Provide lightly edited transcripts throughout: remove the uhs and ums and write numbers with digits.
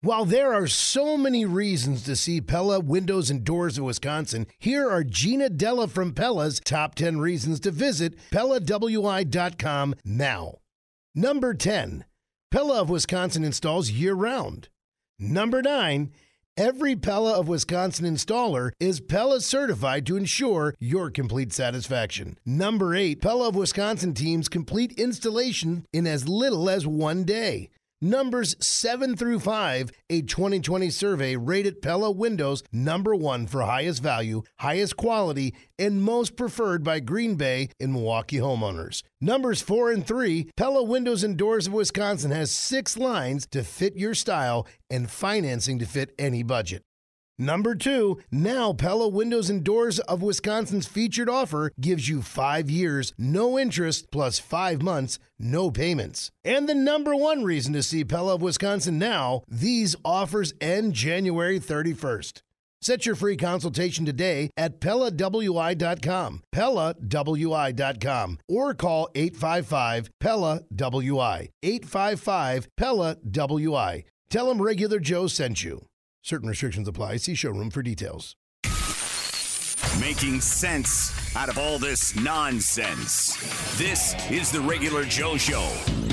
While there are so many reasons to see Pella Windows and Doors of Wisconsin, here are Gina Della from Pella's top 10 reasons to visit PellaWI.com now. Number 10, Pella of Wisconsin installs year-round. Number 9, every Pella of Wisconsin installer is Pella certified to ensure your complete satisfaction. Number 8, Pella of Wisconsin teams complete installation in as little as 1 day. Numbers 7 through 5, a 2020 survey rated Pella Windows number 1 for highest value, highest quality, and most preferred by Green Bay and Milwaukee homeowners. Numbers 4 and 3, Pella Windows and Doors of Wisconsin has 6 lines to fit your style and financing to fit any budget. Number 2, now Pella Windows and Doors of Wisconsin's featured offer gives you 5 years, no interest, plus 5 months, no payments. And the number 1 reason to see Pella of Wisconsin now, these offers end January 31st. Set your free consultation today at PellaWI.com, PellaWI.com, or call 855-PELLA-WI, 855-PELLA-WI. Tell them Regular Joe sent you. Certain restrictions apply. See showroom for details. Making sense out of all this nonsense. This is the Regular Joe Show.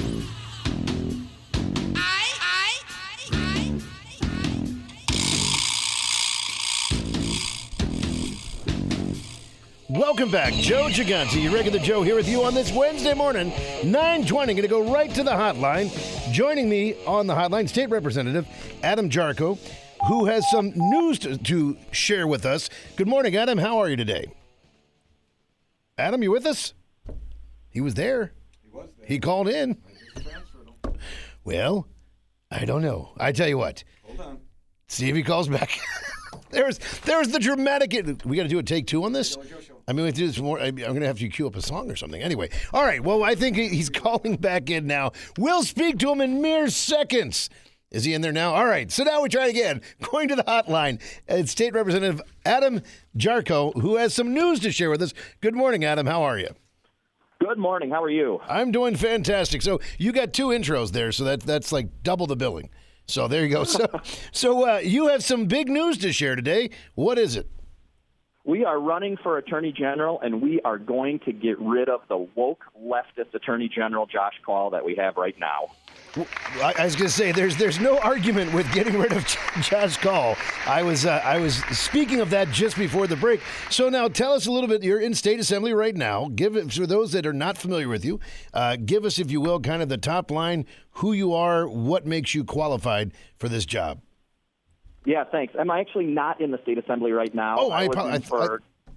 Welcome back. Joe Gigante, your Regular Joe, here with you on this Wednesday morning, 9:20. Going to go right to the hotline. Joining me on the hotline, State Representative Adam Jarchow, who has some news to share with us. Good morning, Adam. How are you today? Adam, you with us? He was there. He was there. He called in. I just transferred him. Well, I don't know. I tell you what. Hold on. See if he calls back. There's the dramatic. We got to do a take 2 on this? I mean, we have to do this more. I'm going to have to queue up a song or something. Anyway. All right. Well, I think he's calling back in now. We'll speak to him in mere seconds. Is he in there now? All right. So now we try again. Going to the hotline. It's State Representative Adam Jarchow, who has some news to share with us. Good morning, Adam. How are you? Good morning. How are you? I'm doing fantastic. So you got 2 intros there, so that's like double the billing. So there you go. So you have some big news to share today. What is it? We are running for Attorney General, and we are going to get rid of the woke leftist Attorney General, Josh Kaul, that we have right now. I was going to say, there's no argument with getting rid of Josh Kaul. I was speaking of that just before the break. So now tell us a little bit. You're in State Assembly right now. Give it, for those that are not familiar with you, give us, if you will, kind of the top line, who you are, what makes you qualified for this job. Yeah, thanks. I'm actually not in the State Assembly right now. Oh, I was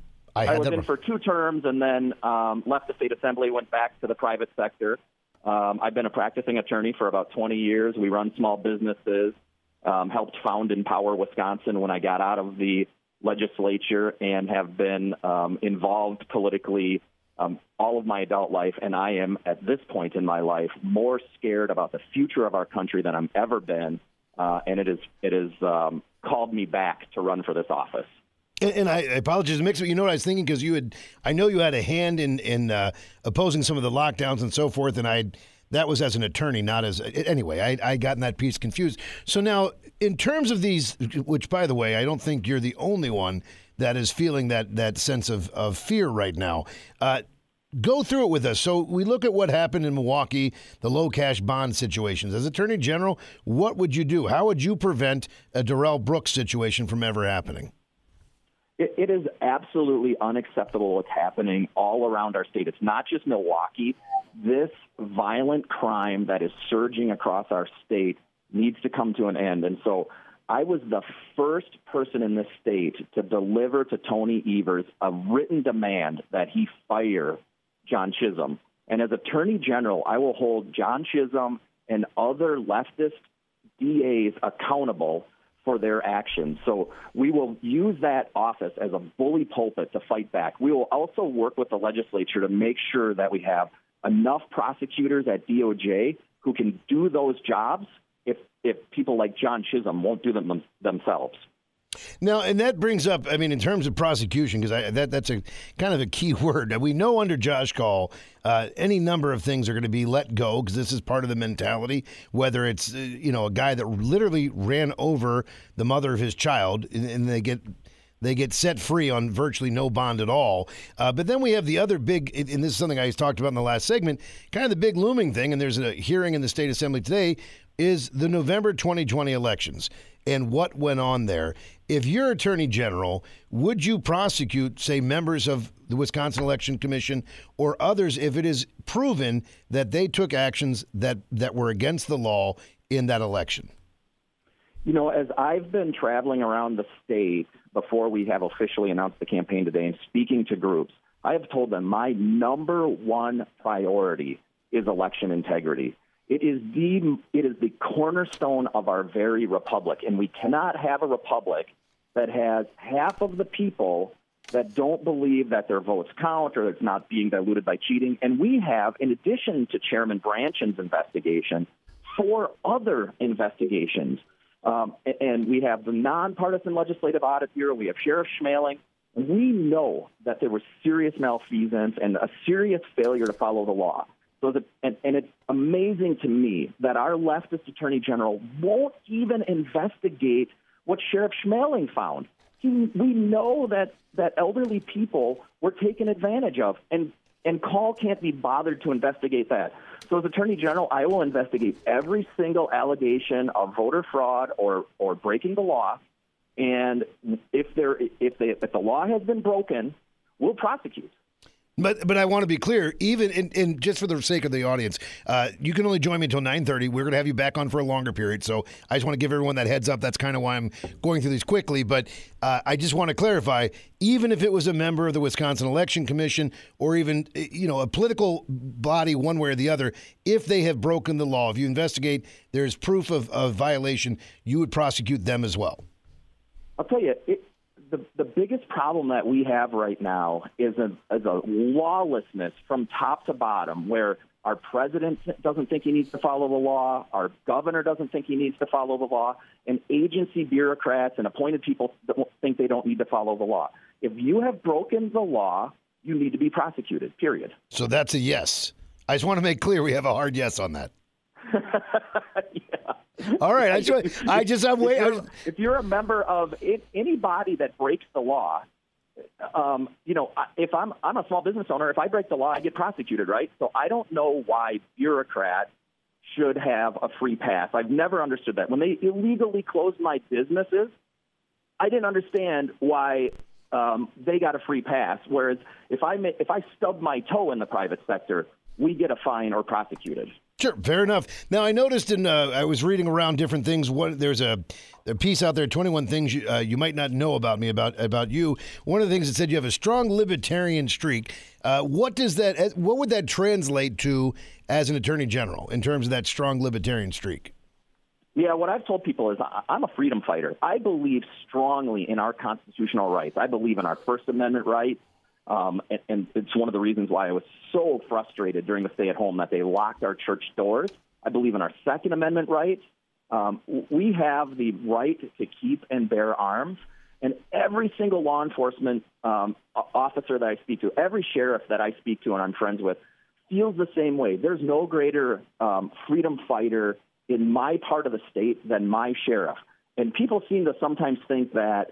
in for 2 terms and then left the State Assembly, went back to the private sector. I've been a practicing attorney for about 20 years. We run small businesses, helped found Empower Wisconsin when I got out of the legislature, and have been involved politically all of my adult life. And I am, at this point in my life, more scared about the future of our country than I've ever been. And it has called me back to run for this office. And I apologize, Mix, but you know what I was thinking, because I know you had a hand in opposing some of the lockdowns and so forth, and that was as an attorney, not as anyway. I gotten that piece confused. So now, in terms of these, which by the way, I don't think you're the only one that is feeling that sense of fear right now. Go through it with us. So we look at what happened in Milwaukee, the low cash bond situations. As Attorney General, what would you do? How would you prevent a Darrell Brooks situation from ever happening? It is absolutely unacceptable what's happening all around our state. It's not just Milwaukee. This violent crime that is surging across our state needs to come to an end. And so I was the first person in this state to deliver to Tony Evers a written demand that he fire John Chisholm. And as Attorney General, I will hold John Chisholm and other leftist DAs accountable for their actions. So we will use that office as a bully pulpit to fight back. We will also work with the legislature to make sure that we have enough prosecutors at DOJ who can do those jobs if people like John Chisholm won't do them themselves. Now, and that brings up, I mean, in terms of prosecution, because that's a kind of a key word. We know under Josh Kaul, any number of things are going to be let go because this is part of the mentality, whether it's, a guy that literally ran over the mother of his child and they get set free on virtually no bond at all. But then we have the other big, and this is something I talked about in the last segment, kind of the big looming thing, and there's a hearing in the State Assembly today, is the November 2020 elections and what went on there. If you're Attorney General, would you prosecute, say, members of the Wisconsin Election Commission or others if it is proven that they took actions that were against the law in that election? As I've been traveling around the state before we have officially announced the campaign today and speaking to groups, I have told them my number one priority is election integrity. It is the cornerstone of our very republic, and we cannot have a republic that has half of the people that don't believe that their votes count or it's not being diluted by cheating. And we have, in addition to Chairman Branchen's investigation, 4 other investigations. And we have the nonpartisan legislative audit bureau. We have Sheriff Schmeling. We know that there was serious malfeasance and a serious failure to follow the law. And it's amazing to me that our leftist attorney general won't even investigate what Sheriff Schmeling found. We know that elderly people were taken advantage of, and Kaul can't be bothered to investigate that. So as Attorney General, I will investigate every single allegation of voter fraud or breaking the law, and if the law has been broken, we'll prosecute. But I want to be clear, even in just for the sake of the audience, you can only join me until 9:30. We're going to have you back on for a longer period, so I just want to give everyone that heads up. That's kind of why I'm going through these quickly. But I just want to clarify, even if it was a member of the Wisconsin Election Commission or even a political body one way or the other, if they have broken the law, if you investigate, there's proof of violation, you would prosecute them as well. I'll tell you, the biggest problem that we have right now is a lawlessness from top to bottom, where our president doesn't think he needs to follow the law, our governor doesn't think he needs to follow the law, and agency bureaucrats and appointed people think they don't need to follow the law. If you have broken the law, you need to be prosecuted, period. So that's a yes. I just want to make clear we have a hard yes on that. Yeah. All right. If you're a member of any body that breaks the law, if I'm a small business owner, if I break the law, I get prosecuted, right? So I don't know why bureaucrats should have a free pass. I've never understood that. When they illegally closed my businesses, I didn't understand why they got a free pass. Whereas if I stub my toe in the private sector, we get a fine or prosecuted. Sure, fair enough. Now, I noticed I was reading around different things. There's a piece out there, 21 things you might not know about me, about you. One of the things that said you have a strong libertarian streak. What would that translate to as an attorney general in terms of that strong libertarian streak? Yeah, what I've told people is I'm a freedom fighter. I believe strongly in our constitutional rights. I believe in our First Amendment rights. And it's one of the reasons why I was so frustrated during the stay-at-home that they locked our church doors. I believe in our Second Amendment rights. We have the right to keep and bear arms, and every single law enforcement officer that I speak to, every sheriff that I speak to and I'm friends with, feels the same way. There's no greater freedom fighter in my part of the state than my sheriff. And people seem to sometimes think that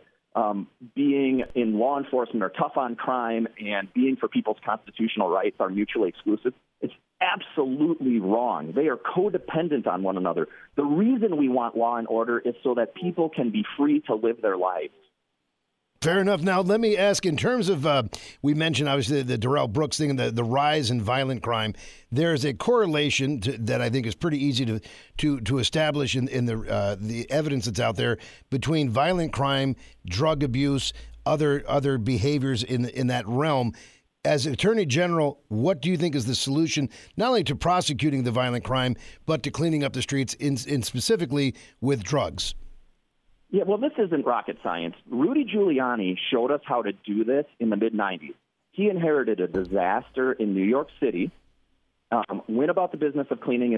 being in law enforcement or tough on crime and being for people's constitutional rights are mutually exclusive. It's absolutely wrong. They are codependent on one another. The reason we want law and order is so that people can be free to live their lives. Fair enough. Now, let me ask, in terms of, we mentioned, obviously, the Darrell Brooks thing and the rise in violent crime. There's a correlation that I think is pretty easy to establish in the evidence that's out there between violent crime, drug abuse, other behaviors in that realm. As Attorney General, what do you think is the solution, not only to prosecuting the violent crime, but to cleaning up the streets, in specifically with drugs? Yeah, well, this isn't rocket science. Rudy Giuliani showed us how to do this in the mid-'90s. He inherited a disaster in New York City, went about the business of cleaning it up,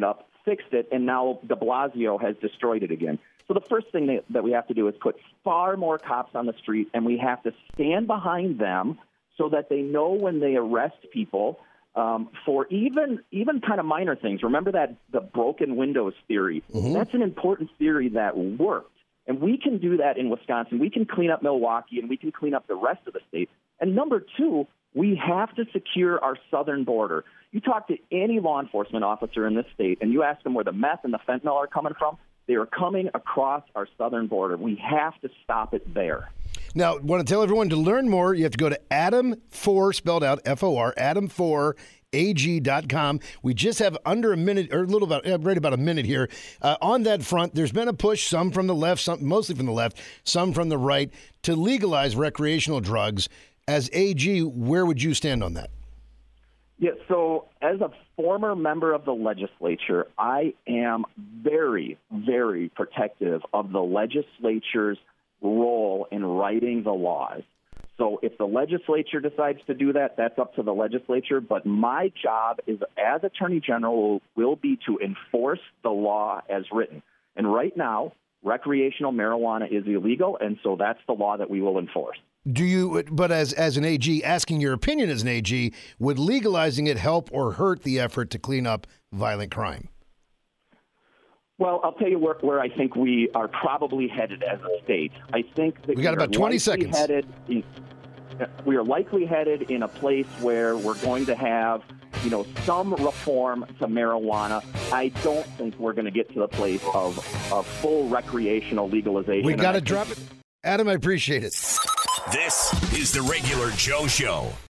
fixed it, and now de Blasio has destroyed it again. So the first thing that we have to do is put far more cops on the street, and we have to stand behind them so that they know when they arrest people for even kind of minor things. Remember that the broken windows theory? Mm-hmm. That's an important theory that worked. And we can do that in Wisconsin. We can clean up Milwaukee, and we can clean up the rest of the state. And number two, we have to secure our southern border. You talk to any law enforcement officer in this state, and you ask them where the meth and the fentanyl are coming from, they are coming across our southern border. We have to stop it there. Now, I want to tell everyone to learn more, you have to go to Adam4, spelled out F-O-R, Adam4AG.com. We just have under a minute, or right about a minute here. On that front, there's been a push, some from the left, mostly from the left, some from the right, to legalize recreational drugs. As AG, where would you stand on that? Yeah, so as a former member of the legislature, I am very, very protective of the legislature's role in writing the laws. So if the legislature decides to do that, that's up to the legislature. But my job is, as Attorney General, will be to enforce the law as written. And right now, recreational marijuana is illegal, and so that's the law that we will enforce. Do you, but as an AG, asking your opinion as an AG, would legalizing it help or hurt the effort to clean up violent crime? Well, I'll tell you where I think we are probably headed as a state. I think that we got about 20 seconds. We are likely headed in a place where we're going to have, some reform to marijuana. I don't think we're going to get to the place of full recreational legalization. We got to drop it. Adam, I appreciate it. This is the Regular Joe Show.